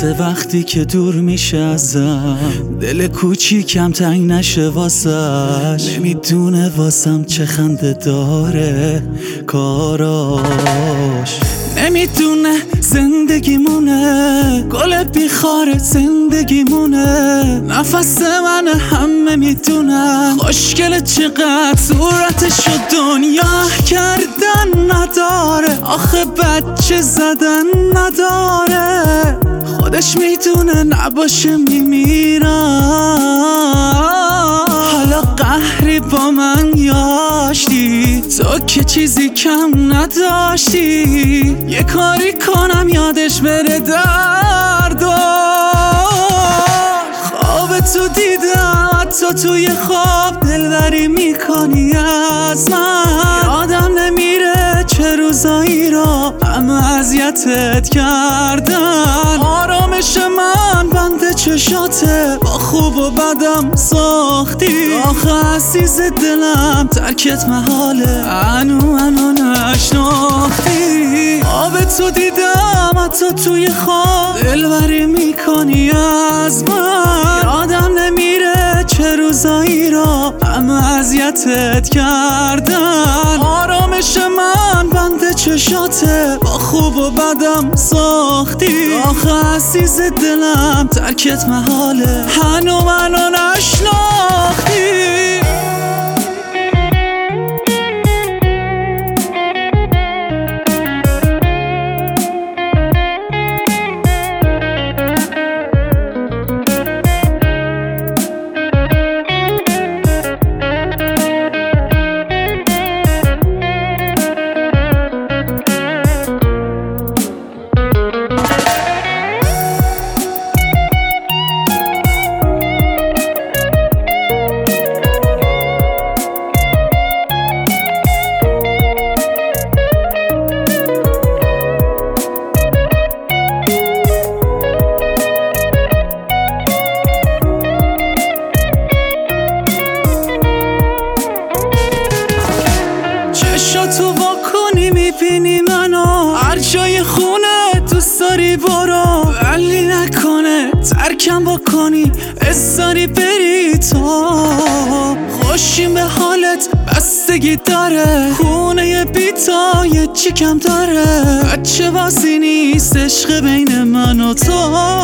میرسه وقتی که دور میشه ازم، دل کوچیکم تنگ نشه واسش. نمیدونه واسم چه خنده داره کاراش، نمیدونه زندگیمونه گل بیخاره زندگیمونه. نفس من همه میدونن خوشگله چقدر صورتشو دنیا کردن نداره، آخه بچه زدن نداره. خودش میدونه نباشه میمیرم. حالا قهری با من یاشتی، تو که چیزی کم نداشتی. یه کاری کنم یادش بره دردو. خواب تو دیدم حتی توی خواب دلبری میکنی از من. یادم نمیره چه روزایی رو همه اذیتت کردن. آرامش من بند چشاته، با خوب و بدم ساختی. آخه عزیز دلم ترکت محاله، منو نشناختی. آب تو دیدم حتی توی خواب دلبری میکنی از من. یادم نمیره چه روزایی رو همه اذیتت کردن. آرامش من بند چشاته، با خوب و بدم ساختی. آخه عزیز دلم ترکت محاله، منو نشناختی. تو واکنی میبینی منو هر جای خونه دوست داری برو، ولی نکنه ترکم بکنی استاری بری. تو خوشیم به حالت بستگی داره، خونه بیتا یه چی کم داره. بچه بازی نیست عشق بین من و تو.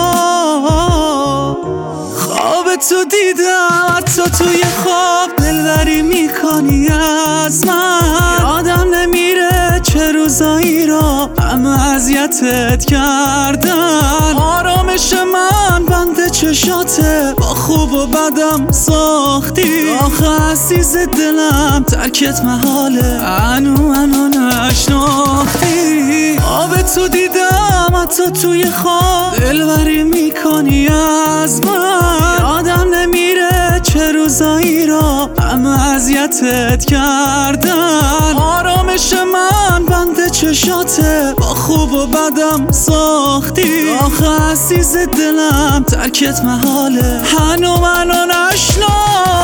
خواب تو دیدم حتی توی خواب دلبری میکنی از من. یادم نمیره چه روزایی رو همه اذیتت کردن. آرامش من بند چشاته، با خوب و بدم ساختی. آخه عزیز دلم ترکت محاله، منو نشناختی. آب تو دیدم حتی توی خواب دلبری میکنی از من. یادم نمیره چه روزایی رو همه اذیتت کردن. آرامش من بند چشاته، با خوب و بدم ساختی. آخه عزیز دلم ترکت محاله، منو نشناختی.